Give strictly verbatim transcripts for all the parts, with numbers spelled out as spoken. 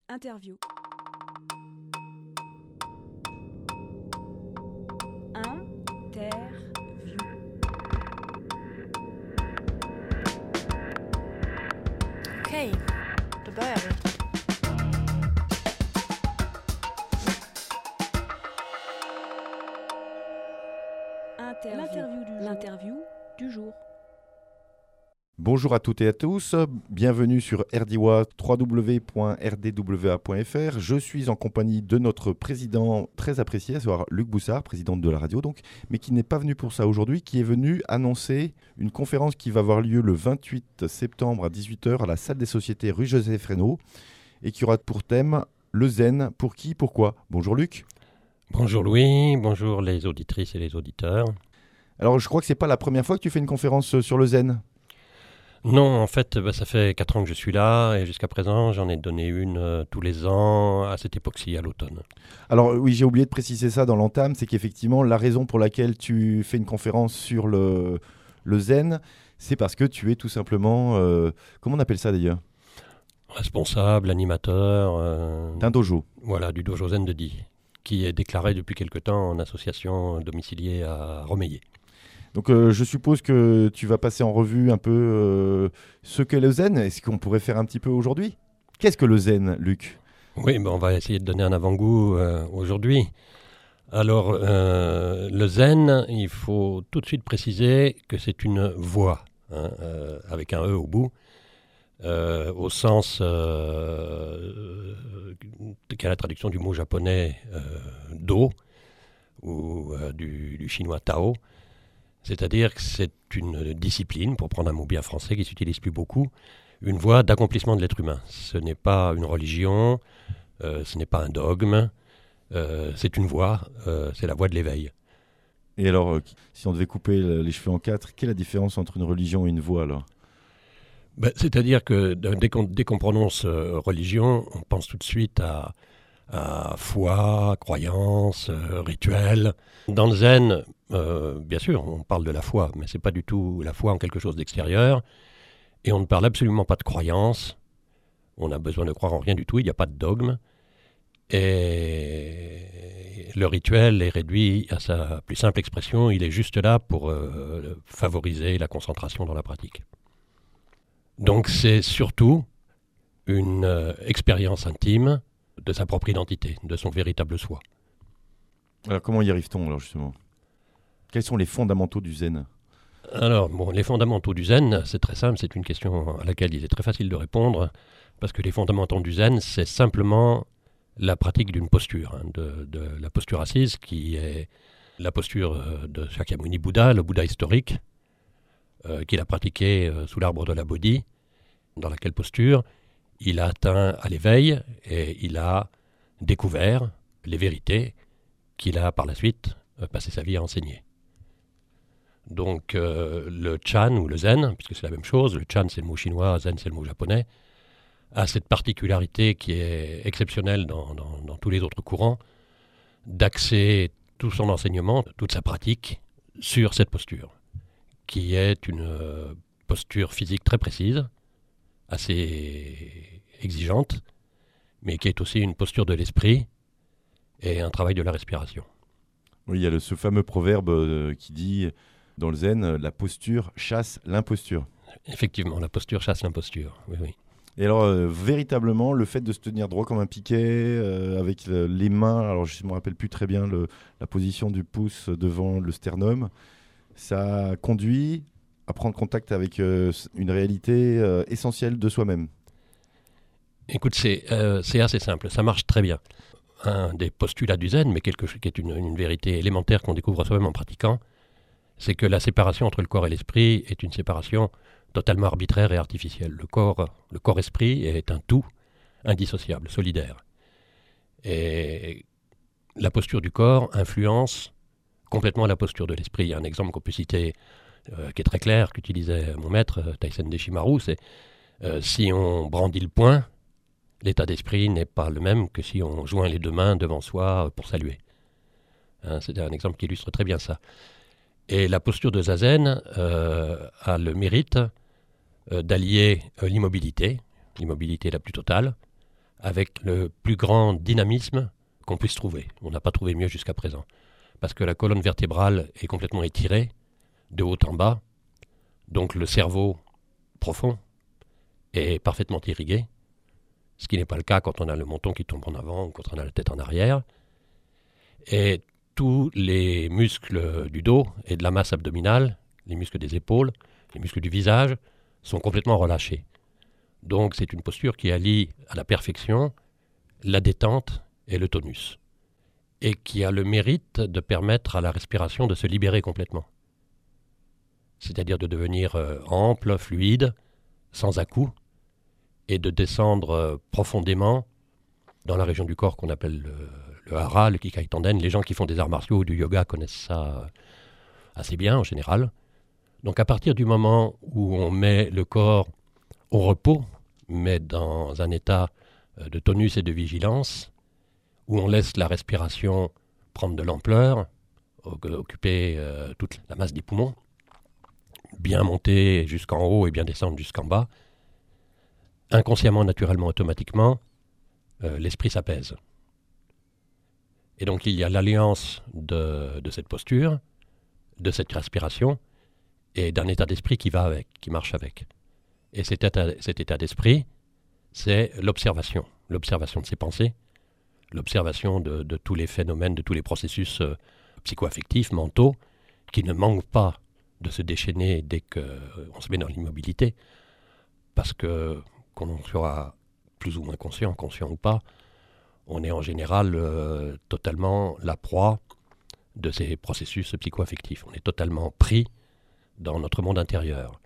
Interview. Interview. Okej, då börjar vi. Interview. L'interview du jour. L'interview du jour. Bonjour à toutes et à tous, bienvenue sur RDWA, w w w point r d w a point f r. Je suis en compagnie de notre président très apprécié, à savoir Luc Boussard, président de la radio donc, mais qui n'est pas venu pour ça aujourd'hui, qui est venu annoncer une conférence qui va avoir lieu le vingt-huit septembre à dix-huit heures à la salle des sociétés rue Joseph Reynaud et qui aura pour thème le zen. Pour qui, pourquoi ? Bonjour Luc. Bonjour Louis, bonjour les auditrices et les auditeurs. Alors je crois que c'est pas la première fois que tu fais une conférence sur le zen. Non, en fait, bah, ça fait quatre ans que je suis là et jusqu'à présent, j'en ai donné une euh, tous les ans à cette époque-ci, à l'automne. Alors oui, j'ai oublié de préciser ça dans l'entame, c'est qu'effectivement, la raison pour laquelle tu fais une conférence sur le, le zen, c'est parce que tu es tout simplement, euh, comment on appelle ça d'ailleurs ? Responsable, animateur... Euh, D'un dojo. Voilà, du dojo zen de Die, qui est déclaré depuis quelque temps en association domiciliée à Rommeillet. Donc euh, je suppose que tu vas passer en revue un peu euh, ce qu'est le zen. Est-ce qu'on pourrait faire un petit peu aujourd'hui ? Qu'est-ce que le zen, Luc ? Oui, ben on va essayer de donner un avant-goût euh, aujourd'hui. Alors, euh, le zen, il faut tout de suite préciser que c'est une voie, hein, euh, avec un E au bout, euh, au sens euh, qu'a la traduction du mot japonais euh, do, ou euh, du, du chinois tao. C'est-à-dire que c'est une discipline, pour prendre un mot bien français qui ne s'utilise plus beaucoup, une voie d'accomplissement de l'être humain. Ce n'est pas une religion, euh, ce n'est pas un dogme, euh, c'est une voie, euh, c'est la voie de l'éveil. Et alors, euh, si on devait couper les cheveux en quatre, quelle est la différence entre une religion et une voie alors ? Ben, c'est-à-dire que dès qu'on, dès qu'on prononce euh, religion, on pense tout de suite à, à foi, croyance, euh, rituel. Dans le zen, euh, bien sûr, on parle de la foi, mais ce n'est pas du tout la foi en quelque chose d'extérieur. Et on ne parle absolument pas de croyance. On a besoin de croire en rien du tout, il n'y a pas de dogme. Et le rituel est réduit à sa plus simple expression, il est juste là pour euh, favoriser la concentration dans la pratique. Donc c'est surtout une euh, expérience intime de sa propre identité, de son véritable soi. Alors comment y arrive-t-on alors justement ? Quels sont les fondamentaux du zen ? Alors, bon, les fondamentaux du zen, c'est très simple, c'est une question à laquelle il est très facile de répondre, parce que les fondamentaux du zen, c'est simplement la pratique d'une posture, hein, de, de la posture assise, qui est la posture de Shakyamuni Bouddha, le Bouddha historique, euh, qu'il a pratiqué euh, sous l'arbre de la Bodhi, dans laquelle posture il a atteint à l'éveil et il a découvert les vérités qu'il a par la suite euh, passé sa vie à enseigner. Donc euh, le Chan ou le Zen, puisque c'est la même chose, le Chan c'est le mot chinois, Zen c'est le mot japonais, a cette particularité qui est exceptionnelle dans, dans, dans tous les autres courants, d'axer tout son enseignement, toute sa pratique sur cette posture, qui est une euh, posture physique très précise, assez exigeante, mais qui est aussi une posture de l'esprit et un travail de la respiration. Oui, il y a le, ce fameux proverbe euh, qui dit dans le zen, la posture chasse l'imposture. Effectivement, la posture chasse l'imposture, oui, oui. Et alors, euh, véritablement, le fait de se tenir droit comme un piquet, euh, avec le, les mains, alors je ne me rappelle plus très bien le, la position du pouce devant le sternum, ça conduit à prendre contact avec euh, une réalité euh, essentielle de soi-même. Écoute, c'est, euh, c'est assez simple, ça marche très bien. Un des postulats du zen, mais quelque chose qui est une, une vérité élémentaire qu'on découvre soi-même en pratiquant, c'est que la séparation entre le corps et l'esprit est une séparation totalement arbitraire et artificielle. Le corps, le corps-esprit est un tout indissociable, solidaire. Et la posture du corps influence complètement la posture de l'esprit. Il y a un exemple qu'on peut citer euh, qui est très clair, qu'utilisait mon maître, Taisen Deshimaru, c'est euh, si on brandit le poing, l'état d'esprit n'est pas le même que si on joint les deux mains devant soi pour saluer. Hein, c'est un exemple qui illustre très bien ça. Et la posture de Zazen euh, a le mérite euh, d'allier euh, l'immobilité, l'immobilité la plus totale, avec le plus grand dynamisme qu'on puisse trouver. On n'a pas trouvé mieux jusqu'à présent. Parce que la colonne vertébrale est complètement étirée, de haut en bas. Donc le cerveau profond est parfaitement irrigué, ce qui n'est pas le cas quand on a le menton qui tombe en avant ou quand on a la tête en arrière. Et tous les muscles du dos et de la masse abdominale, les muscles des épaules, les muscles du visage, sont complètement relâchés. Donc c'est une posture qui allie à la perfection la détente et le tonus, et qui a le mérite de permettre à la respiration de se libérer complètement. C'est-à-dire de devenir euh, ample, fluide, sans à-coups, et de descendre euh, profondément dans la région du corps qu'on appelle le, le hara, le kikai tanden. Les gens qui font des arts martiaux ou du yoga connaissent ça assez bien en général. Donc à partir du moment où on met le corps au repos, mais dans un état de tonus et de vigilance, où on laisse la respiration prendre de l'ampleur, occuper euh, toute la masse des poumons, bien monter jusqu'en haut et bien descendre jusqu'en bas, inconsciemment, naturellement, automatiquement, euh, l'esprit s'apaise. Et donc il y a l'alliance de, de cette posture, de cette respiration, et d'un état d'esprit qui va avec, qui marche avec. Et cet état, cet état d'esprit, c'est l'observation, l'observation de ses pensées, l'observation de, de tous les phénomènes, de tous les processus euh, psycho-affectifs, mentaux, qui ne manquent pas de se déchaîner dès qu'on se met dans l'immobilité, parce que, qu'on en soit plus ou moins conscient, conscient ou pas, on est en général euh, totalement la proie de ces processus psycho-affectifs. On est totalement pris dans notre monde intérieur.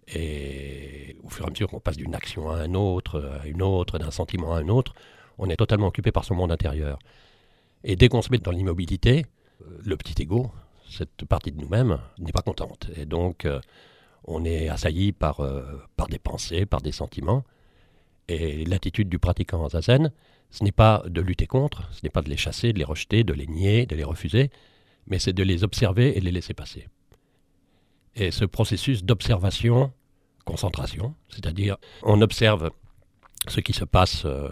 Et au fur et à mesure qu'on passe d'une action à une autre, à une autre, d'un sentiment à un autre, on est totalement occupé par son monde intérieur. Et dès qu'on se met dans l'immobilité, le petit ego, cette partie de nous-mêmes, n'est pas contente. Et donc, euh, on est assailli par, euh, par des pensées, par des sentiments. Et l'attitude du pratiquant en zazen, ce n'est pas de lutter contre, ce n'est pas de les chasser, de les rejeter, de les nier, de les refuser, mais c'est de les observer et de les laisser passer. Et ce processus d'observation, concentration, c'est-à-dire on observe ce qui se passe euh,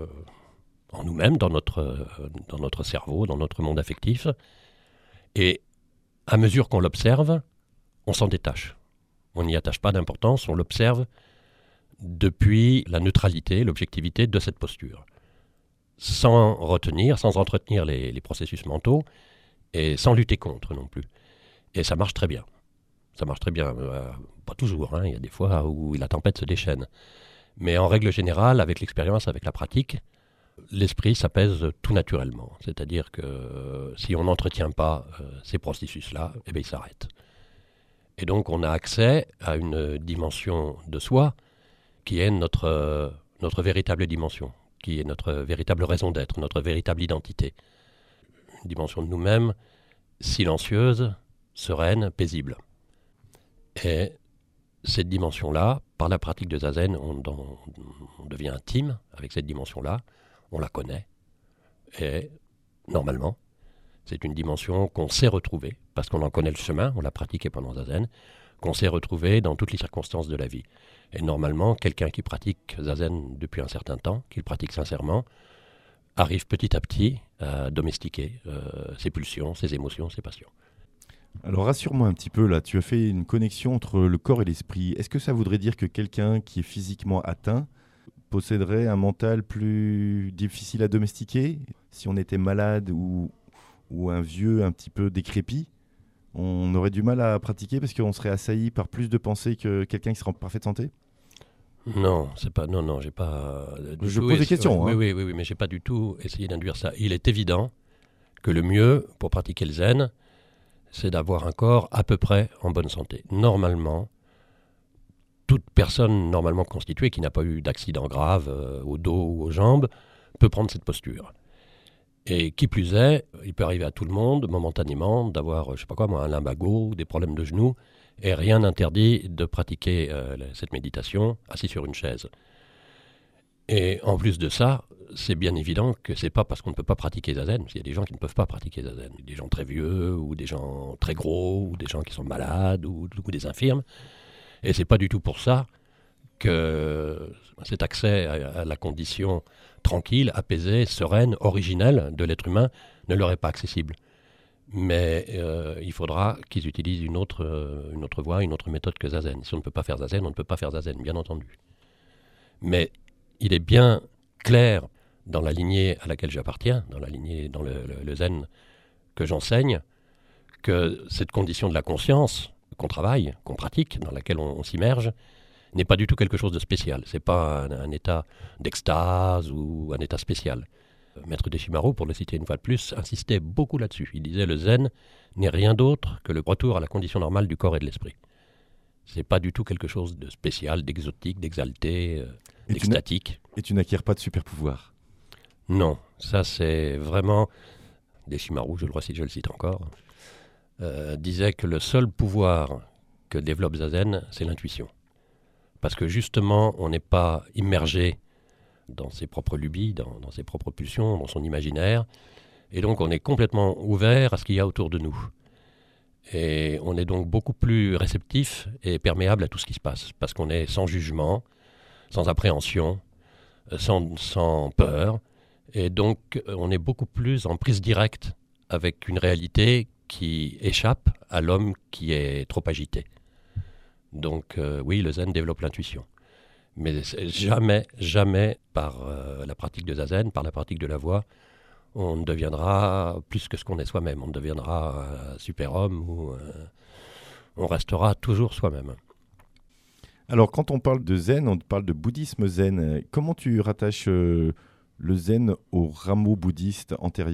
en nous-mêmes, dans notre, euh, dans notre cerveau, dans notre monde affectif, et à mesure qu'on l'observe, on s'en détache. On n'y attache pas d'importance, on l'observe depuis la neutralité, l'objectivité de cette posture, sans retenir, sans entretenir les, les processus mentaux, et sans lutter contre non plus. Et ça marche très bien. Ça marche très bien, euh, pas toujours, hein. Il y a des fois où la tempête se déchaîne. Mais en règle générale, avec l'expérience, avec la pratique, l'esprit s'apaise tout naturellement. C'est-à-dire que euh, si on n'entretient pas euh, ces processus-là, eh bien, ils s'arrêtent. Et donc on a accès à une dimension de soi qui est notre, euh, notre véritable dimension, qui est notre véritable raison d'être, notre véritable identité. Une dimension de nous-mêmes silencieuse, sereine, paisible. Et cette dimension-là, par la pratique de zazen, on, on, on devient intime avec cette dimension-là, on la connaît, et normalement, c'est une dimension qu'on sait retrouver, parce qu'on en connaît le chemin, on l'a pratiqué pendant zazen, qu'on sait retrouver dans toutes les circonstances de la vie. Et normalement, quelqu'un qui pratique zazen depuis un certain temps, qui le pratique sincèrement, arrive petit à petit à domestiquer euh, ses pulsions, ses émotions, ses passions. Alors rassure-moi un petit peu là, tu as fait une connexion entre le corps et l'esprit. Est-ce que ça voudrait dire que quelqu'un qui est physiquement atteint posséderait un mental plus difficile à domestiquer? Si on était malade ou, ou un vieux un petit peu décrépit, on aurait du mal à pratiquer parce qu'on serait assailli par plus de pensées que quelqu'un qui serait en parfaite santé? Non, c'est pas. Non, non, j'ai pas. Je pose des questions. Oui, hein. oui, oui, oui, mais j'ai pas du tout essayé d'induire ça. Il est évident que le mieux pour pratiquer le zen, c'est d'avoir un corps à peu près en bonne santé. Normalement, toute personne normalement constituée qui n'a pas eu d'accident grave euh, au dos ou aux jambes peut prendre cette posture. Et qui plus est, il peut arriver à tout le monde momentanément d'avoir, je sais pas quoi, moi, un lumbago ou des problèmes de genoux, et rien n'interdit de pratiquer euh, cette méditation assis sur une chaise. Et en plus de ça, c'est bien évident que c'est pas parce qu'on ne peut pas pratiquer zazen, parce qu'il y a des gens qui ne peuvent pas pratiquer zazen, des gens très vieux, ou des gens très gros, ou des gens qui sont malades, ou, ou des infirmes. Et c'est pas du tout pour ça que cet accès à, à la condition tranquille, apaisée, sereine, originelle de l'être humain ne leur est pas accessible. Mais euh, il faudra qu'ils utilisent une autre, euh, une autre voie, une autre méthode que Zazen. Si on ne peut pas faire Zazen, on ne peut pas faire Zazen, bien entendu. Mais il est bien clair dans la lignée à laquelle j'appartiens, dans la lignée, dans le, le, le Zen que j'enseigne, que cette condition de la conscience qu'on travaille, qu'on pratique, dans laquelle on, on s'immerge, n'est pas du tout quelque chose de spécial. Ce n'est pas un, un état d'extase ou un état spécial. Maître Deshimaru, pour le citer une fois de plus, insistait beaucoup là-dessus. Il disait le zen n'est rien d'autre que le retour à la condition normale du corps et de l'esprit. Ce n'est pas du tout quelque chose de spécial, d'exotique, d'exalté, euh, et d'extatique. Tu et tu n'acquiers pas de super pouvoir. Non, ça c'est vraiment... Deshimaru, je le recite, je le cite encore, euh, disait que le seul pouvoir que développe Zazen, c'est l'intuition. Parce que justement, on n'est pas immergé dans ses propres lubies, dans, dans ses propres pulsions, dans son imaginaire. Et donc, on est complètement ouvert à ce qu'il y a autour de nous. Et on est donc beaucoup plus réceptif et perméable à tout ce qui se passe. Parce qu'on est sans jugement, sans appréhension, sans, sans peur. Et donc, on est beaucoup plus en prise directe avec une réalité qui échappe à l'homme qui est trop agité. Donc, euh, oui, le zen développe l'intuition. Mais jamais, jamais par euh, la pratique de Zazen, par la pratique de la voix, on ne deviendra plus que ce qu'on est soi-même. On ne deviendra un super-homme ou euh, on restera toujours soi-même. Alors, quand on parle de zen, on parle de bouddhisme zen. Comment tu rattaches euh, le zen au rameau bouddhiste antérieur ?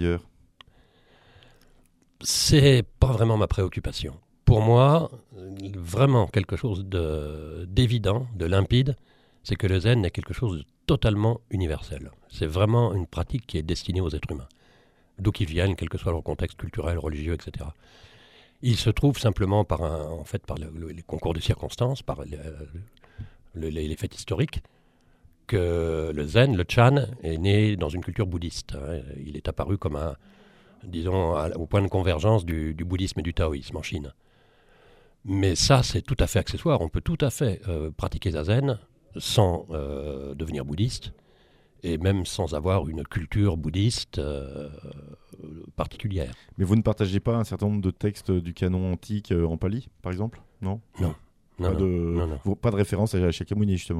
C'est pas vraiment ma préoccupation. Pour moi, vraiment quelque chose de, d'évident, de limpide, c'est que le zen est quelque chose de totalement universel. C'est vraiment une pratique qui est destinée aux êtres humains, d'où qu'ils viennent, quel que soit leur contexte culturel, religieux, et cetera. Il se trouve simplement par, un, en fait, par le, le, les concours de circonstances, par le, le, les, les faits historiques, que le zen, le chan, est né dans une culture bouddhiste. Il est apparu comme un, disons, au point de convergence du, du bouddhisme et du taoïsme en Chine. Mais ça, c'est tout à fait accessoire. On peut tout à fait euh, pratiquer Zazen sans euh, devenir bouddhiste et même sans avoir une culture bouddhiste euh, particulière. Mais vous ne partagez pas un certain nombre de textes du canon antique euh, en pali, par exemple ? Non ? Non. Pas, non, de, non, non. Pas de référence à Shakyamuni, justement ?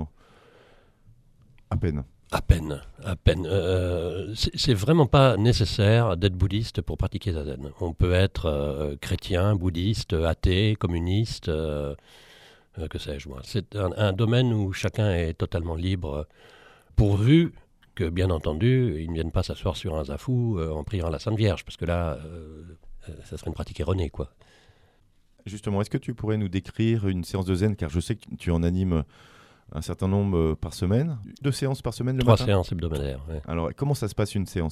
À peine. À peine, à peine. Euh, c'est, c'est vraiment pas nécessaire d'être bouddhiste pour pratiquer Zazen. On peut être euh, chrétien, bouddhiste, athée, communiste, euh, euh, que sais-je moi. C'est un, un domaine où chacun est totalement libre, pourvu que, bien entendu, il ne vienne pas s'asseoir sur un zafou euh, en priant à la Sainte Vierge, parce que là, euh, ça serait une pratique erronée, quoi. Justement, est-ce que tu pourrais nous décrire une séance de zen, car je sais que tu en animes un certain nombre par semaine, deux séances par semaine le Trois matin ? Trois séances hebdomadaires, oui. Alors, comment ça se passe une séance ?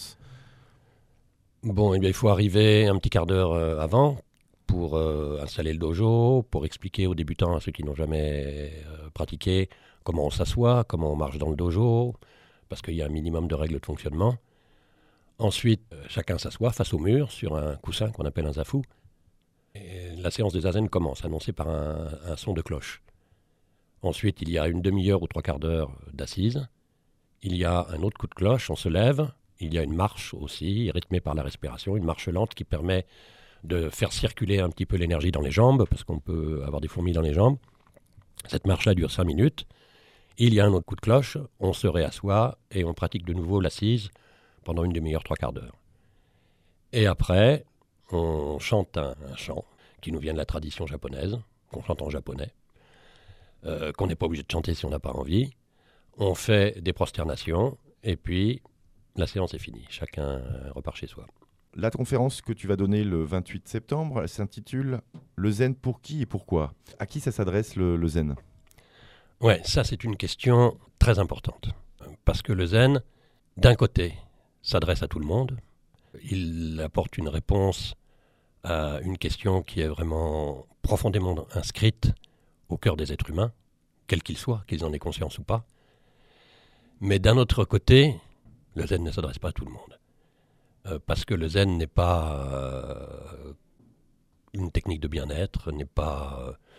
Bon, eh bien, il faut arriver un petit quart d'heure euh, avant pour euh, installer le dojo, pour expliquer aux débutants, à ceux qui n'ont jamais euh, pratiqué, comment on s'assoit, comment on marche dans le dojo, parce qu'il y a un minimum de règles de fonctionnement. Ensuite, euh, chacun s'assoit face au mur sur un coussin qu'on appelle un zafu. Et la séance de zazen commence, annoncée par un, un son de cloche. Ensuite, il y a une demi-heure ou trois quarts d'heure d'assises. Il y a un autre coup de cloche, on se lève. Il y a une marche aussi, rythmée par la respiration, une marche lente qui permet de faire circuler un petit peu l'énergie dans les jambes, parce qu'on peut avoir des fourmis dans les jambes. Cette marche-là dure cinq minutes. Il y a un autre coup de cloche, on se réassoit et on pratique de nouveau l'assise pendant une demi-heure, trois quarts d'heure. Et après, on chante un, un chant qui nous vient de la tradition japonaise, qu'on chante en japonais. Euh, qu'on n'est pas obligé de chanter si on n'a pas envie. On fait des prosternations et puis la séance est finie. Chacun euh, repart chez soi. La conférence que tu vas donner le vingt-huit septembre, elle s'intitule « Le zen pour qui et pourquoi ?» À qui ça s'adresse le, le zen ? Ouais, ça c'est une question très importante. Parce que le zen, d'un côté, s'adresse à tout le monde. Il apporte une réponse à une question qui est vraiment profondément inscrite au cœur des êtres humains, quels qu'ils soient, qu'ils en aient conscience ou pas. Mais d'un autre côté, le zen ne s'adresse pas à tout le monde. Euh, parce que le zen n'est pas euh, une technique de bien-être, n'est pas, euh,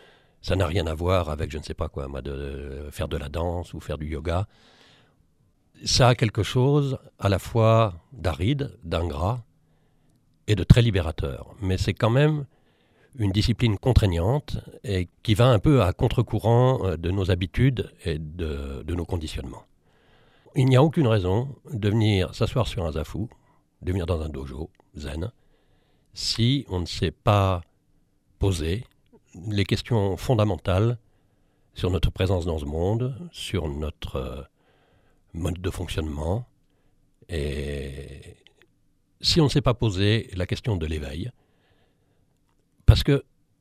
Ça n'a rien à voir avec, je ne sais pas quoi, moi, de faire de la danse ou faire du yoga. Ça a quelque chose à la fois d'aride, d'ingrat et de très libérateur. Mais c'est quand même une discipline contraignante et qui va un peu à contre-courant de nos habitudes et de, de nos conditionnements. Il n'y a aucune raison de venir s'asseoir sur un zafu, de venir dans un dojo zen, si on ne sait pas poser les questions fondamentales sur notre présence dans ce monde, sur notre mode de fonctionnement, et si on ne sait pas poser la question de l'éveil, parce que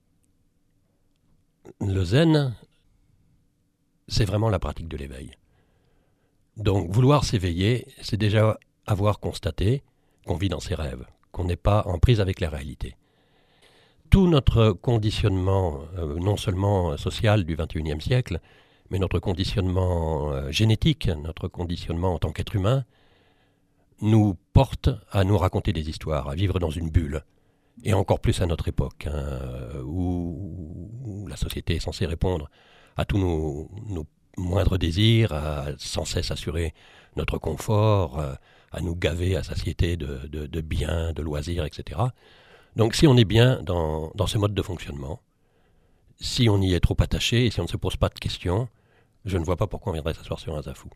le zen, c'est vraiment la pratique de l'éveil. Donc vouloir s'éveiller, c'est déjà avoir constaté qu'on vit dans ses rêves, qu'on n'est pas en prise avec la réalité. Tout notre conditionnement, euh, non seulement social du vingt et unième siècle, mais notre conditionnement euh, génétique, notre conditionnement en tant qu'être humain, nous porte à nous raconter des histoires, à vivre dans une bulle. Et encore plus à notre époque, hein, où, où la société est censée répondre à tous nos, nos moindres désirs, à sans cesse assurer notre confort, à nous gaver à satiété de, de, de biens, de loisirs, et cetera. Donc si on est bien dans, dans ce mode de fonctionnement, si on y est trop attaché et si on ne se pose pas de questions, je ne vois pas pourquoi on viendrait s'asseoir sur un zafu.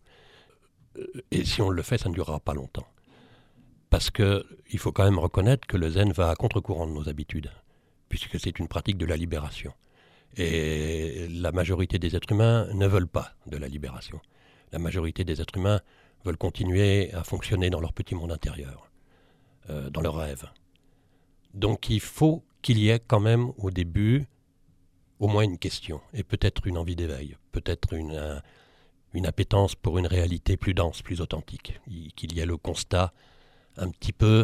Et si on le fait, ça ne durera pas longtemps. Parce qu'il faut quand même reconnaître que le zen va à contre-courant de nos habitudes, puisque c'est une pratique de la libération. Et la majorité des êtres humains ne veulent pas de la libération. La majorité des êtres humains veulent continuer à fonctionner dans leur petit monde intérieur, euh, dans leurs rêves. Donc il faut qu'il y ait quand même au début au moins une question, et peut-être une envie d'éveil, peut-être une, un, une appétence pour une réalité plus dense, plus authentique, qu'il y ait le constat un petit peu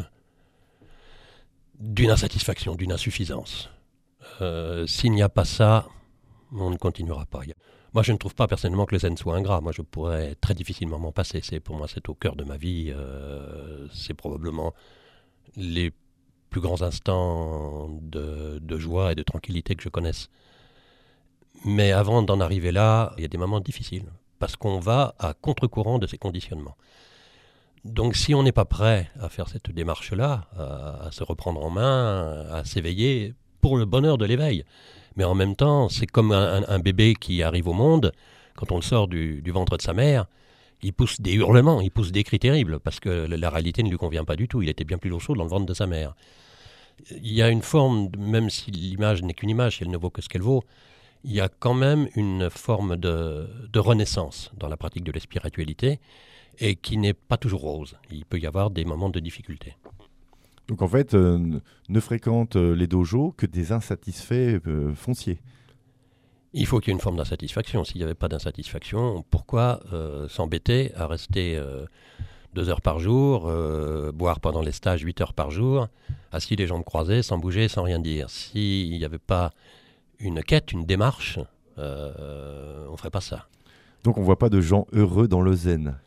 d'une insatisfaction, d'une insuffisance. Euh, s'il n'y a pas ça, on ne continuera pas. Moi, je ne trouve pas personnellement que le zen soit ingrat. Moi, je pourrais très difficilement m'en passer. C'est, pour moi, c'est au cœur de ma vie. Euh, c'est probablement les plus grands instants de, de joie et de tranquillité que je connaisse. Mais avant d'en arriver là, il y a des moments difficiles, parce qu'on va à contre-courant de ces conditionnements. Donc si on n'est pas prêt à faire cette démarche-là, à, à se reprendre en main, à s'éveiller pour le bonheur de l'éveil, mais en même temps, c'est comme un, un bébé qui arrive au monde, quand on le sort du, du ventre de sa mère, il pousse des hurlements, il pousse des cris terribles, parce que la réalité ne lui convient pas du tout, il était bien plus au chaud dans le ventre de sa mère. Il y a une forme, même si l'image n'est qu'une image, si elle ne vaut que ce qu'elle vaut, il y a quand même une forme de, de renaissance dans la pratique de la spiritualité, et qui n'est pas toujours rose. Il peut y avoir des moments de difficulté. Donc en fait, euh, ne fréquentent les dojos que des insatisfaits euh, fonciers. Il faut qu'il y ait une forme d'insatisfaction. S'il n'y avait pas d'insatisfaction, pourquoi euh, s'embêter à rester euh, deux heures par jour, euh, boire pendant les stages huit heures par jour, assis les jambes croisées, sans bouger, sans rien dire. S'il n'y avait pas une quête, une démarche, euh, on ne ferait pas ça. Donc on ne voit pas de gens heureux dans le zen.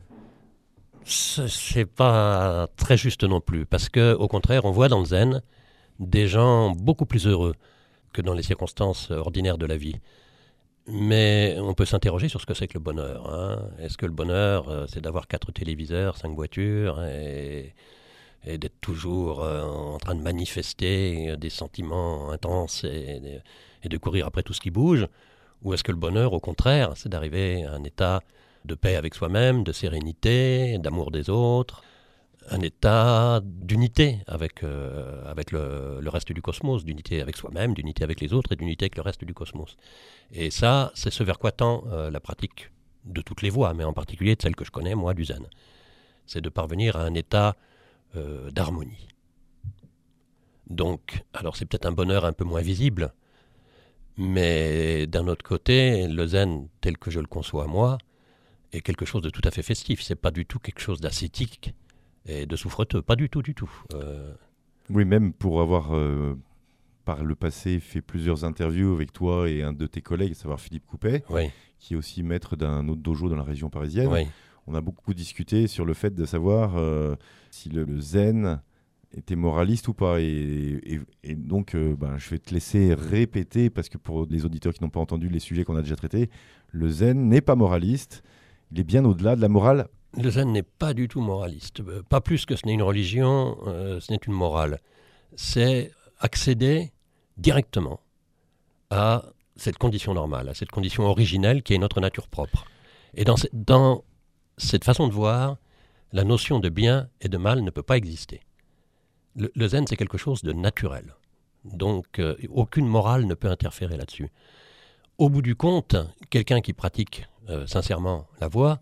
C'est pas très juste non plus, parce que au contraire, on voit dans le zen des gens beaucoup plus heureux que dans les circonstances ordinaires de la vie. Mais on peut s'interroger sur ce que c'est que le bonheur. Hein. Est-ce que le bonheur, euh, c'est d'avoir quatre téléviseurs, cinq voitures, et, et d'être toujours euh, en train de manifester des sentiments intenses et, et de courir après tout ce qui bouge? Ou est-ce que le bonheur, au contraire, c'est d'arriver à un état de paix avec soi-même, de sérénité, d'amour des autres, un état d'unité avec, euh, avec le, le reste du cosmos, d'unité avec soi-même, d'unité avec les autres et d'unité avec le reste du cosmos. Et ça, c'est ce vers quoi tend euh, la pratique de toutes les voies, mais en particulier de celle que je connais, moi, du zen. C'est de parvenir à un état euh, d'harmonie. Donc, alors c'est peut-être un bonheur un peu moins visible, mais d'un autre côté, le zen tel que je le conçois moi, est quelque chose de tout à fait festif. C'est pas du tout quelque chose d'ascétique et de souffreteux. Pas du tout, du tout. Euh... Oui, même pour avoir, euh, par le passé, fait plusieurs interviews avec toi et un de tes collègues, à savoir Philippe Coupet, oui. qui est aussi maître d'un autre dojo dans la région parisienne. Oui. On a beaucoup discuté sur le fait de savoir euh, si le, le zen était moraliste ou pas. Et, et, et donc, euh, ben, je vais te laisser répéter, parce que pour les auditeurs qui n'ont pas entendu les sujets qu'on a déjà traités, le zen n'est pas moraliste, il est bien au-delà de la morale. Le zen n'est pas du tout moraliste. Pas plus que ce n'est une religion, euh, ce n'est une morale. C'est accéder directement à cette condition normale, à cette condition originelle qui est notre nature propre. Et dans, ce, dans cette façon de voir, la notion de bien et de mal ne peut pas exister. Le, le zen, c'est quelque chose de naturel. Donc, euh, aucune morale ne peut interférer là-dessus. Au bout du compte, quelqu'un qui pratique euh, sincèrement la voie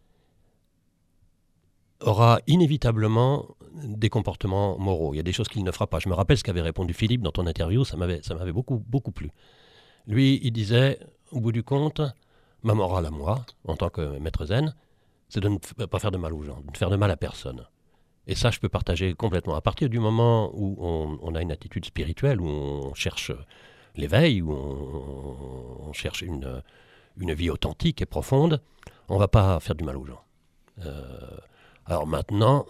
aura inévitablement des comportements moraux. Il y a des choses qu'il ne fera pas. Je me rappelle ce qu'avait répondu Philippe dans ton interview, ça m'avait, ça m'avait beaucoup, beaucoup plu. Lui, il disait, au bout du compte, ma morale à moi, en tant que maître zen, c'est de ne f- pas faire de mal aux gens, de ne faire de mal à personne. Et ça, je peux partager complètement. À partir du moment où on, on a une attitude spirituelle, où on cherche l'éveil, où on, on cherche une, une vie authentique et profonde, on ne va pas faire du mal aux gens. Euh, alors maintenant,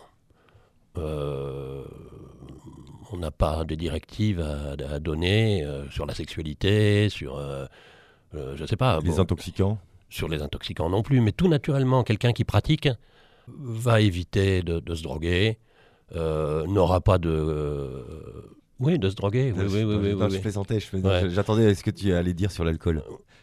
euh, on n'a pas de directives à, à donner euh, sur la sexualité, sur, euh, euh, je ne sais pas. Les bon, intoxicants sur les intoxicants non plus, mais tout naturellement, quelqu'un qui pratique va éviter de, de se droguer, euh, n'aura pas de... Euh, oui, de se droguer. Oui, oui, oui, oui, non, oui, je oui. plaisantais, je faisais- Ouais. j'attendais à ce que tu allais dire sur l'alcool.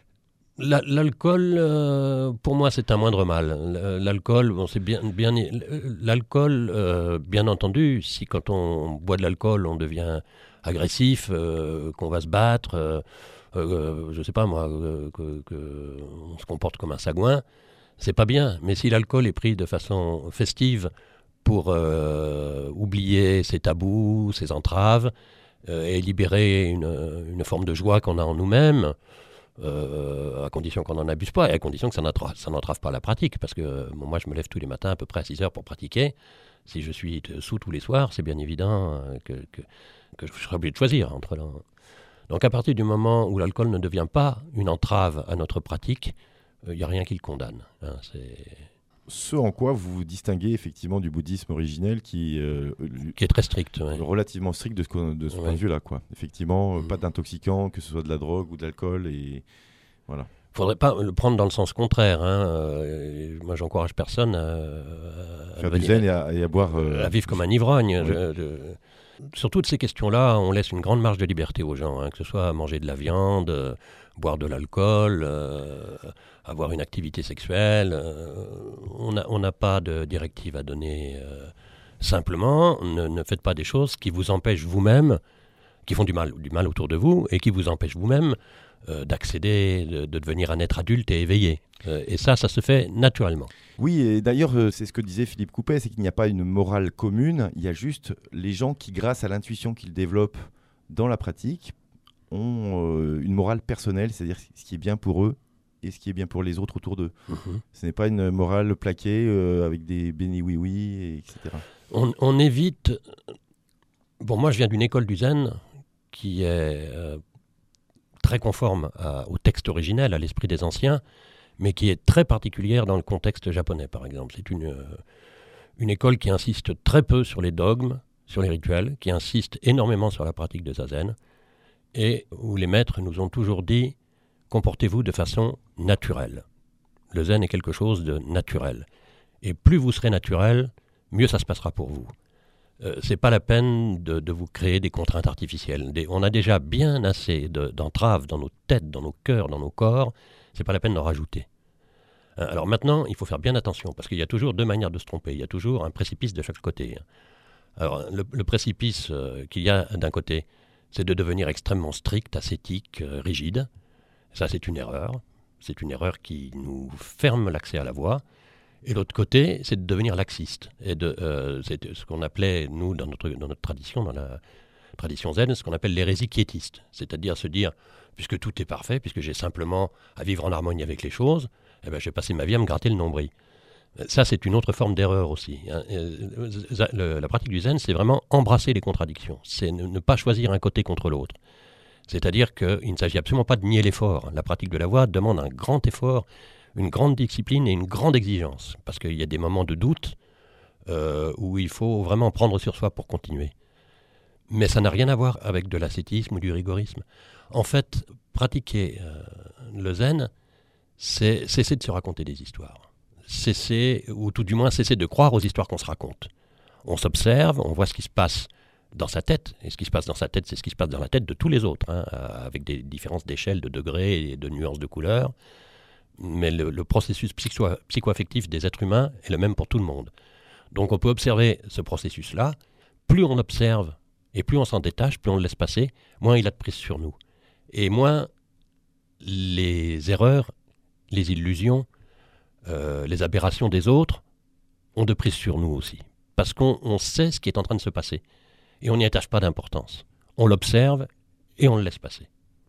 La- L'alcool, euh, pour moi, c'est un moindre mal. L- L'alcool, bon, c'est bien, bien, l'alcool, euh, bien entendu, si quand on boit de l'alcool, on devient agressif, euh, qu'on va se battre, euh, euh, je ne sais pas moi, euh, que, que on se comporte comme un sagouin, c'est pas bien. Mais si l'alcool est pris de façon festive pour euh, oublier ses tabous, ses entraves, euh, et libérer une, une forme de joie qu'on a en nous-mêmes, Euh, à condition qu'on n'en abuse pas et à condition que ça n'entrave, ça n'entrave pas la pratique, parce que bon, moi je me lève tous les matins à peu près à six heures pour pratiquer. Si je suis sous tous les soirs, c'est bien évident euh, que, que, que je serai obligé de choisir entre là. Donc à partir du moment où l'alcool ne devient pas une entrave à notre pratique, il euh, n'y a rien qui le condamne, hein, c'est... Ce en quoi vous vous distinguez effectivement du bouddhisme originel qui euh, qui est très strict. Ouais. relativement strict de ce, co- de ce Ouais. point de vue-là, quoi. Effectivement, euh, Mhm. pas d'intoxicants, que ce soit de la drogue ou de l'alcool, et voilà. Faudrait pas le prendre dans le sens contraire. Hein. Euh, moi, j'encourage personne à, à Faire du devenir- zen et à, et à boire. euh, à vivre comme un ivrogne. Oui. Je- je- Sur toutes ces questions-là, on laisse une grande marge de liberté aux gens, hein, que ce soit manger de la viande, euh, boire de l'alcool, euh, avoir une activité sexuelle. euh, on n'a on n'a pas de directive à donner. euh, simplement, ne, ne faites pas des choses qui vous empêchent vous-même, qui font du mal, du mal autour de vous, et qui vous empêchent vous-même euh, d'accéder, de, de devenir un être adulte et éveillé. Euh, et ça, ça se fait naturellement. Oui, et d'ailleurs, euh, c'est ce que disait Philippe Coupet, c'est qu'il n'y a pas une morale commune, il y a juste les gens qui, grâce à l'intuition qu'ils développent dans la pratique, ont euh, une morale personnelle, c'est-à-dire ce qui est bien pour eux et ce qui est bien pour les autres autour d'eux. Mhm. Ce n'est pas une morale plaquée euh, avec des bénis oui-oui, et cetera. On, on évite... Bon, moi, je viens d'une école du zen qui est euh, très conforme à- au texte originel, à l'esprit des anciens, mais qui est très particulière dans le contexte japonais, par exemple. C'est une, euh, une école qui insiste très peu sur les dogmes, sur les rituels, qui insiste énormément sur la pratique de zazen, et où les maîtres nous ont toujours dit « comportez-vous de façon naturelle ». Le zen est quelque chose de naturel. Et plus vous serez naturel, mieux ça se passera pour vous. Euh, c'est pas la peine de, de vous créer des contraintes artificielles. Des- on a déjà bien assez de- d'entraves dans nos têtes, dans nos cœurs, dans nos corps. C'est pas la peine d'en rajouter. Hein, alors maintenant, il faut faire bien attention, parce qu'il y a toujours deux manières de se tromper. Il y a toujours un précipice de chaque côté. hein. Alors le, le précipice euh, qu'il y a d'un côté, c'est de devenir extrêmement strict, ascétique, euh, rigide. Ça, c'est une erreur. C'est une erreur qui nous ferme l'accès à la voie. Et l'autre côté, c'est de devenir laxiste. Et de, euh, c'est ce qu'on appelait, nous, dans notre, dans notre tradition, dans la tradition zen, ce qu'on appelle l'hérésie quiétiste. C'est-à-dire se dire, puisque tout est parfait, puisque j'ai simplement à vivre en harmonie avec les choses, eh ben, je vais passer ma vie à me gratter le nombril. Ça, c'est une autre forme d'erreur aussi. hein. Euh, le- La pratique du zen, c'est vraiment embrasser les contradictions. C'est ne, ne pas choisir un côté contre l'autre. C'est-à-dire qu'il ne s'agit absolument pas de nier l'effort. La pratique de la voie demande un grand effort, une grande discipline et une grande exigence. Parce qu'il y a des moments de doute euh, où il faut vraiment prendre sur soi pour continuer. Mais ça n'a rien à voir avec de l'ascétisme ou du rigorisme. En fait, pratiquer euh, le zen, c'est cesser de se raconter des histoires. Cesser, ou tout du moins cesser de croire aux histoires qu'on se raconte. On s'observe, on voit ce qui se passe dans sa tête. Et ce qui se passe dans sa tête, c'est ce qui se passe dans la tête de tous les autres, hein, avec des différences d'échelle, de degrés et de nuances de couleurs. Mais le, le processus psycho, psycho-affectif des êtres humains est le même pour tout le monde. Donc on peut observer ce processus-là. Plus on observe et plus on s'en détache, plus on le laisse passer, moins il a de prise sur nous. Et moins les erreurs, les illusions, euh, les aberrations des autres ont de prise sur nous aussi. Parce qu'on on sait ce qui est en train de se passer. Et on n'y attache pas d'importance. On l'observe et on le laisse passer.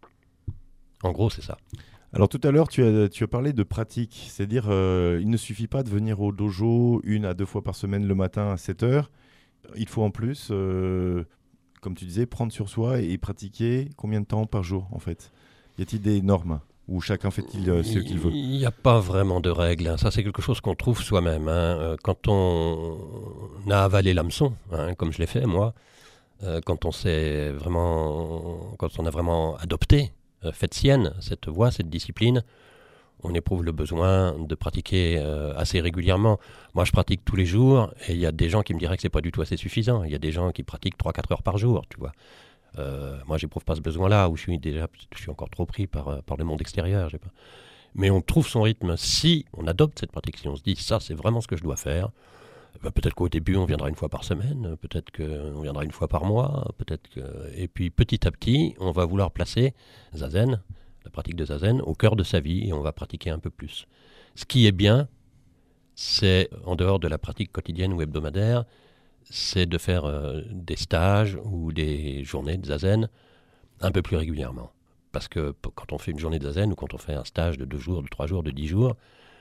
En gros, c'est ça. Alors tout à l'heure, tu as, tu as parlé de pratique. C'est-à-dire, euh, il ne suffit pas de venir au dojo une à deux fois par semaine le matin à sept heures. Il faut en plus, euh, comme tu disais, prendre sur soi et pratiquer combien de temps par jour, en fait? Y a-t-il des normes où chacun fait-il euh, ce qu'il veut? Il n'y a pas vraiment de règles. Hein. Ça, c'est quelque chose qu'on trouve soi-même. Hein. Quand on a avalé l'hameçon, hein, comme je l'ai fait, moi, euh, quand on s'est vraiment, quand on a vraiment adopté, euh, fait sienne cette voie, cette discipline, on éprouve le besoin de pratiquer euh, assez régulièrement. Moi, je pratique tous les jours et il y a des gens qui me diraient que c'est pas du tout assez suffisant. Il y a des gens qui pratiquent trois à quatre heures par jour, tu vois. Euh, moi, j'éprouve pas ce besoin-là, où je suis déjà, je suis encore trop pris par, par le monde extérieur. J'ai pas. Mais on trouve son rythme si on adopte cette pratique, si on se dit ça, c'est vraiment ce que je dois faire. Ben, peut-être qu'au début, on viendra une fois par semaine, peut-être qu'on viendra une fois par mois, peut-être que... Et puis petit à petit, on va vouloir placer Zazen, la pratique de Zazen, au cœur de sa vie et on va pratiquer un peu plus. Ce qui est bien, c'est, en dehors de la pratique quotidienne ou hebdomadaire, c'est de faire euh, des stages ou des journées de Zazen un peu plus régulièrement. Parce que p- quand on fait une journée de Zazen ou quand on fait un stage de deux jours, de trois jours, de dix jours,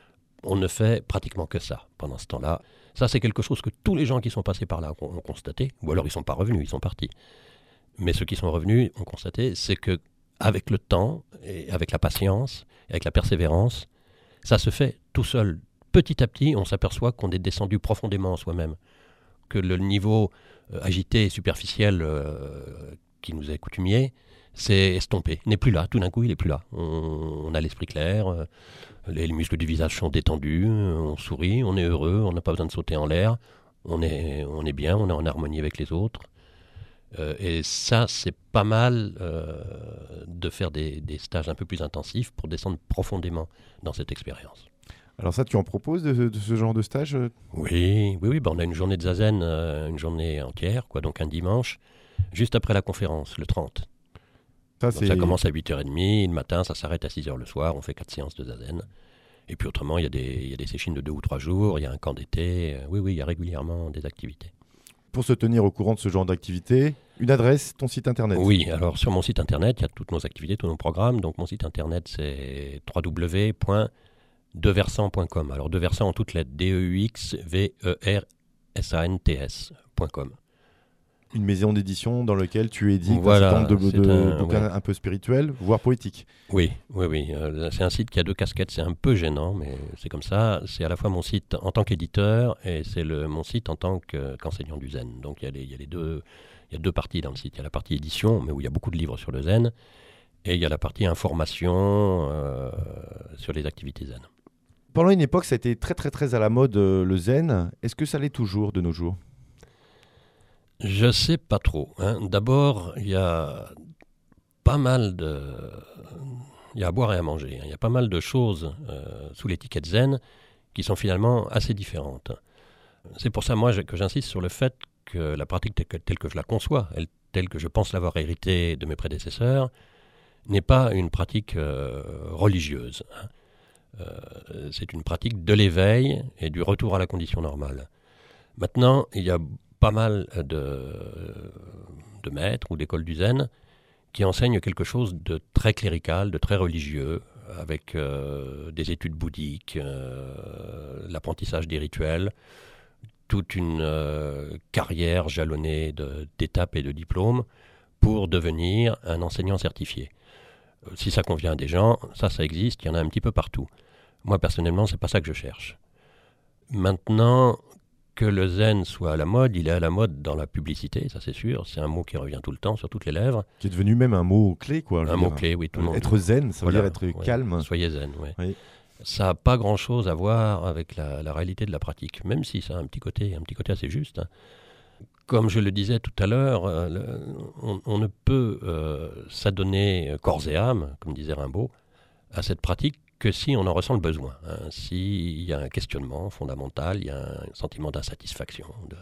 on ne fait pratiquement que ça pendant ce temps-là. Ça, c'est quelque chose que tous les gens qui sont passés par là ont, ont constaté, ou alors ils ne sont pas revenus, ils sont partis. Mais ceux qui sont revenus ont constaté, c'est que avec le temps, et avec la patience, et avec la persévérance, ça se fait tout seul. Petit à petit, on s'aperçoit qu'on est descendu profondément en soi-même, que le niveau euh, agité et superficiel euh, qui nous est coutumier s'est estompé, n'est plus là, tout d'un coup il n'est plus là. On, on a l'esprit clair, euh, les, les muscles du visage sont détendus, euh, on sourit, on est heureux, on n'a pas besoin de sauter en l'air, on est, on est bien, on est en harmonie avec les autres. Euh, et ça, c'est pas mal euh, de faire des, des stages un peu plus intensifs pour descendre profondément dans cette expérience. Alors ça, tu en proposes de, de ce genre de stage? Oui, oui, oui. Ben on a une journée de Zazen, euh, une journée entière, quoi, donc un dimanche, juste après la conférence, le trente. Ça, donc ça commence à huit heures trente, le matin, ça s'arrête à six heures le soir, on fait quatre séances de Zazen. Et puis autrement, il y a des, il y a des sessions de deux ou trois jours, il y a un camp d'été. Oui, oui, il y a régulièrement des activités. Pour se tenir au courant de ce genre d'activité, une adresse, ton site internet? Oui, alors sur mon site internet, il y a toutes nos activités, tous nos programmes. Donc mon site internet, c'est w w w point deux versants point com. Alors deux versants en toutes lettres, D E U X V E R S A N T S point com. Une maison d'édition dans laquelle tu édites voilà, un certain nombre de, de un, bouquins ouais. un peu spirituels, voire poétiques. Oui, oui, oui. Euh, c'est un site qui a deux casquettes, c'est un peu gênant, mais c'est comme ça. C'est à la fois mon site en tant qu'éditeur et c'est le, mon site en tant que, qu'enseignant du zen. Donc il y a les, il y a les deux, il y a deux parties dans le site. Il y a la partie édition, mais où il y a beaucoup de livres sur le zen, et il y a la partie information euh, sur les activités zen. Pendant une époque, ça a été très très très à la mode, euh, le zen. Est-ce que ça l'est toujours de nos jours? Je sais pas trop. Hein. D'abord, il y a pas mal de... Il y a à boire et à manger. Il y a pas mal de choses euh, sous l'étiquette zen qui sont finalement assez différentes. C'est pour ça, moi, je, que j'insiste sur le fait que la pratique telle que, telle que je la conçois, elle, telle que je pense l'avoir héritée de mes prédécesseurs, n'est pas une pratique euh, religieuse. Hein. Euh, c'est une pratique de l'éveil et du retour à la condition normale. Maintenant, il y a pas mal de, de maîtres ou d'écoles du zen qui enseignent quelque chose de très clérical, de très religieux, avec euh, des études bouddhiques, euh, l'apprentissage des rituels, toute une euh, carrière jalonnée de, d'étapes et de diplômes pour devenir un enseignant certifié. Euh, si ça convient à des gens, ça, ça existe, il y en a un petit peu partout. Moi, personnellement, c'est pas ça que je cherche. Maintenant, que le zen soit à la mode, il est à la mode dans la publicité, ça c'est sûr. C'est un mot qui revient tout le temps sur toutes les lèvres. Qui est devenu même un mot clé, quoi. Un mot clé, oui, tout le monde. Être zen, ça veut Voilà, dire être ouais. calme. Soyez zen, oui. Oui. Ça n'a pas grand-chose à voir avec la, la réalité de la pratique, même si ça a un petit côté, un petit côté assez juste. Hein. Comme je le disais tout à l'heure, euh, le, on, on ne peut euh, s'adonner corps et âme, comme disait Rimbaud, à cette pratique que si on en ressent le besoin. Hein. S'il y a un questionnement fondamental, il y a un sentiment d'insatisfaction. De...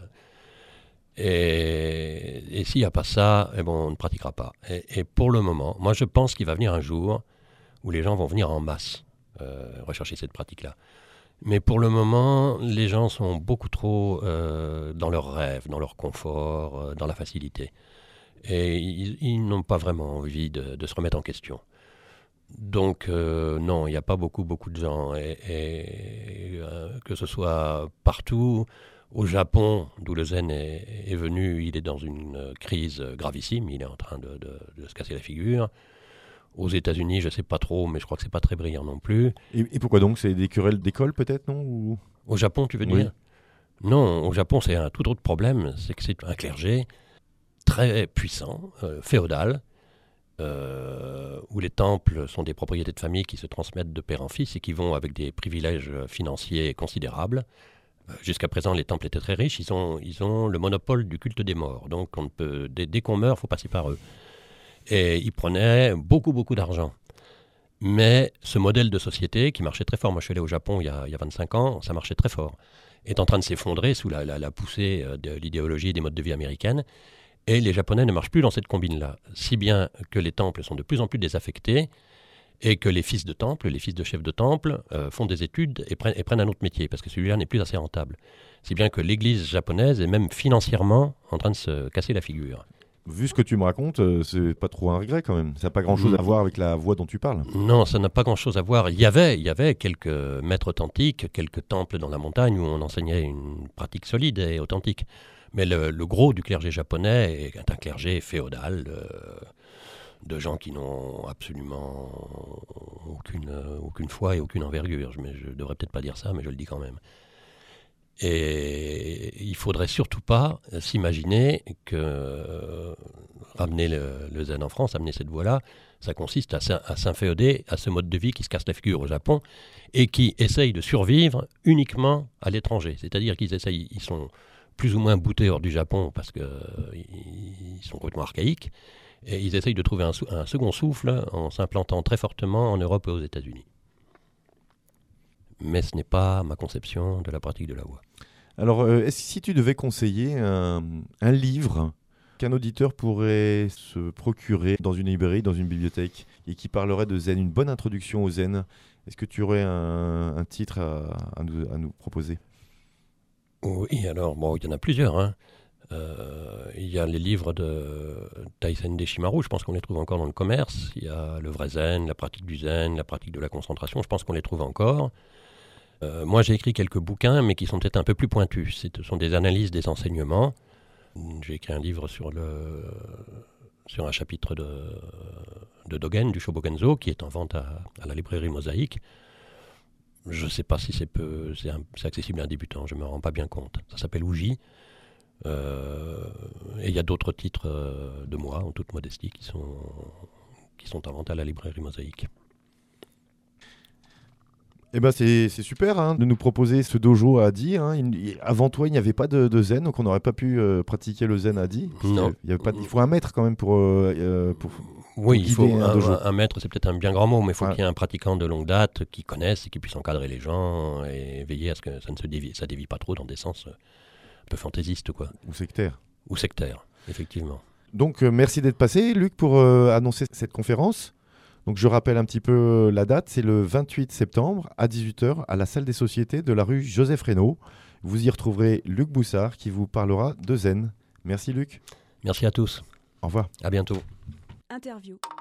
Et, et s'il n'y a pas ça, eh bon, on ne pratiquera pas. Et, et pour le moment, moi je pense qu'il va venir un jour où les gens vont venir en masse euh, rechercher cette pratique-là. Mais pour le moment, les gens sont beaucoup trop euh, dans leurs rêves, dans leur confort, euh, dans la facilité. Et ils, ils n'ont pas vraiment envie de, de se remettre en question. Donc euh, non, il n'y a pas beaucoup, beaucoup de gens. Et, et euh, que ce soit partout, au Japon, d'où le zen est, est venu, il est dans une crise gravissime, il est en train de, de, de se casser la figure. Aux États-Unis, je ne sais pas trop, mais je crois que ce n'est pas très brillant non plus. Et, et pourquoi donc? C'est des querelles d'école peut-être, non? Ou... Au Japon, tu veux Oui. dire? Non, au Japon, c'est un tout autre problème. C'est que c'est un clergé très puissant, euh, féodal, euh, où les temples sont des propriétés de famille qui se transmettent de père en fils et qui vont avec des privilèges financiers considérables. Euh, jusqu'à présent, les temples étaient très riches. Ils ont, ils ont le monopole du culte des morts. Donc, on ne peut, dès, dès qu'on meurt, il faut passer par eux. Et ils prenaient beaucoup, beaucoup d'argent. Mais ce modèle de société qui marchait très fort, moi je suis allé au Japon il y a, il y a vingt-cinq ans, ça marchait très fort, est en train de s'effondrer sous la, la, la poussée de l'idéologie et des modes de vie américaines. Et les Japonais ne marchent plus dans cette combine-là. Si bien que les temples sont de plus en plus désaffectés et que les fils de temple, les fils de chefs de temple, euh, font des études et prennent, et prennent un autre métier parce que celui-là n'est plus assez rentable. Si bien que l'église japonaise est même financièrement en train de se casser la figure. Vu ce que tu me racontes, euh, c'est pas trop un regret quand même. Ça n'a pas grand-chose Mmh. à voir avec la voie dont tu parles. Non, ça n'a pas grand-chose à voir. Il y avait, il y avait quelques maîtres authentiques, quelques temples dans la montagne où on enseignait une pratique solide et authentique. Mais le, le gros du clergé japonais est un clergé féodal, de, de gens qui n'ont absolument aucune, aucune foi et aucune envergure. Mais je ne devrais peut-être pas dire ça, mais je le dis quand même. Et il ne faudrait surtout pas s'imaginer que euh, ramener le, le zen en France, amener cette voie-là, ça consiste à, à s'inféoder à ce mode de vie qui se casse la figure au Japon et qui essaye de survivre uniquement à l'étranger. C'est-à-dire qu'ils essayent, ils sont plus ou moins boutés hors du Japon parce qu'ils euh, sont complètement archaïques et ils essayent de trouver un, un second souffle en s'implantant très fortement en Europe et aux États-Unis. Mais ce n'est pas ma conception de la pratique de la voie. Alors, euh, est-ce, si tu devais conseiller un, un livre qu'un auditeur pourrait se procurer dans une librairie, dans une bibliothèque, et qui parlerait de zen, une bonne introduction au zen, est-ce que tu aurais un, un titre à, à, nous, à nous proposer? Oui, alors, bon, il y en a plusieurs. Hein. Euh, il y a les livres de Taisen Deshimaru, je pense qu'on les trouve encore dans le commerce. Il y a le vrai zen, la pratique du zen, la pratique de la concentration, je pense qu'on les trouve encore. Euh, moi, j'ai écrit quelques bouquins, mais qui sont peut-être un peu plus pointus. Ce sont des analyses des enseignements. J'ai écrit un livre sur, le, sur un chapitre de, de Dogen, du Shobogenzo, qui est en vente à, à la librairie Mosaïque. Je ne sais pas si c'est, peu, c'est, un, c'est accessible à un débutant, je ne me rends pas bien compte. Ça s'appelle Ouji. Euh, et il y a d'autres titres euh, de moi, en toute modestie, qui sont, qui sont en vente à la librairie Mosaïque. Eh ben c'est, c'est super hein, de nous proposer ce dojo à Adi. Hein. Il, avant toi, il n'y avait pas de, de zen, donc on n'aurait pas pu euh, pratiquer le zen à Adi. Non. Il, y avait pas, il faut un maître quand même pour, euh, pour, oui, pour il faut un, un, dojo. un maître, c'est peut-être un bien grand mot, mais il faut ouais. qu'il y ait un pratiquant de longue date qui connaisse et qui puisse encadrer les gens et veiller à ce que ça ne se dévie, ça dévie pas trop dans des sens un peu fantaisistes, quoi. Ou sectaire. Ou sectaire, effectivement. Donc euh, merci d'être passé, Luc, pour euh, annoncer cette conférence. Donc je rappelle un petit peu la date, c'est le vingt-huit septembre à dix-huit heures à la salle des sociétés de la rue Joseph Reynaud. Vous y retrouverez Luc Boussard qui vous parlera de zen. Merci Luc. Merci à tous. Au revoir. À bientôt. Interview.